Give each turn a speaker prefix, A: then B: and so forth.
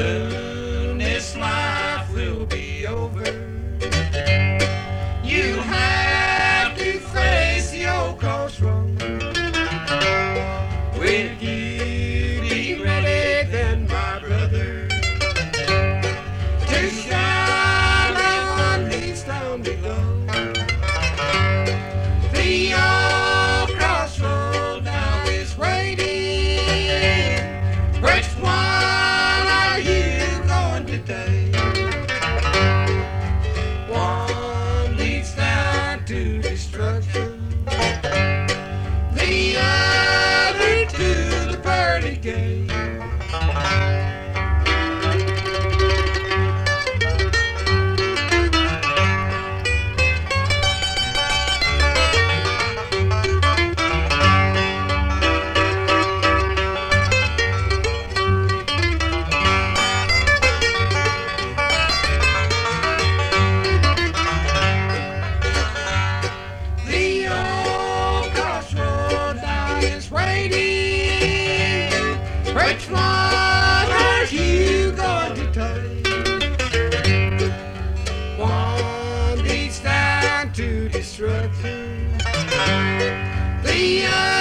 A: Soon this life will be over. You have to face the old crossroad. Will you be ready then, my brother, to shine on these down below? The old crossroad now is waiting. Which one are you going to take? One leads down to destruction, the other to the pearly gate. The old crossroad now is waiting. Which one are you going to take? One leads down to destruction, the other